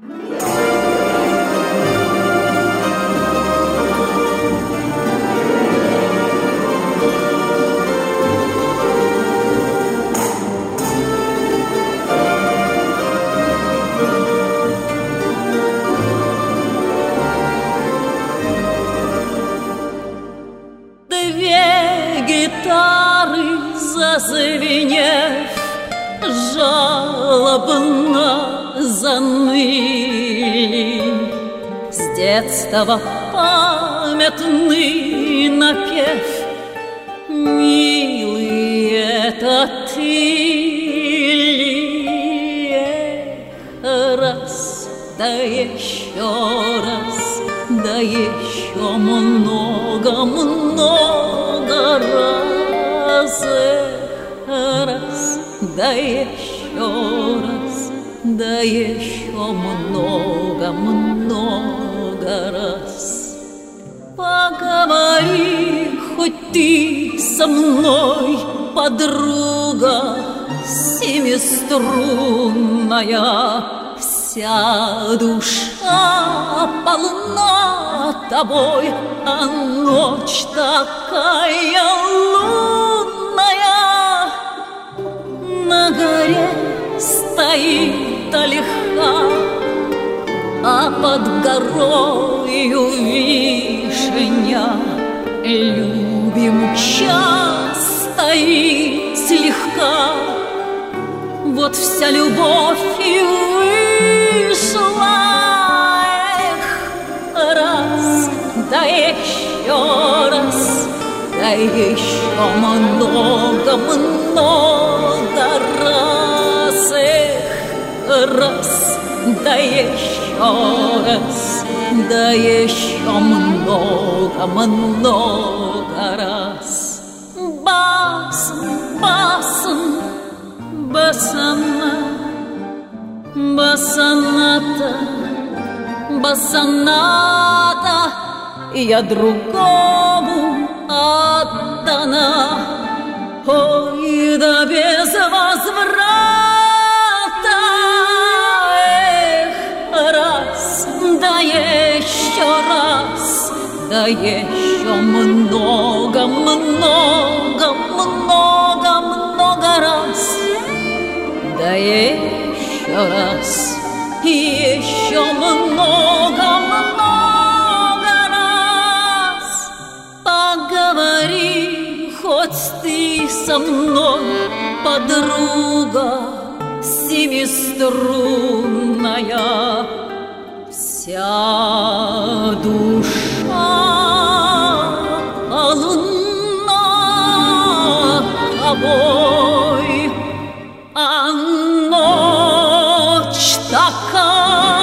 Гитары зазвенев, жалобно заныли. С детства памятный напев: милый, это ты ли? Раз, да еще раз, да еще много раз, раз, да еще раз, да еще много раз. Поговори хоть ты со мной, подруга семиструнная, вся душа полна тобой, а ночь такая лунная. На горе стоит ольха, а под горою вишня. Любим час стоит слегка, вот вся любовь и вышла. Раз, да еще раз, да еще много раз. Раз, да еще раз, да еще много раз. Басом, басаната, я другому отдана. Ой, да без возврата. Раз, да еще раз, да еще много раз. Да еще раз, еще много раз. Поговори хоть ты со мной, подруга семиструнная, вся душа полна тобой, а ночь такая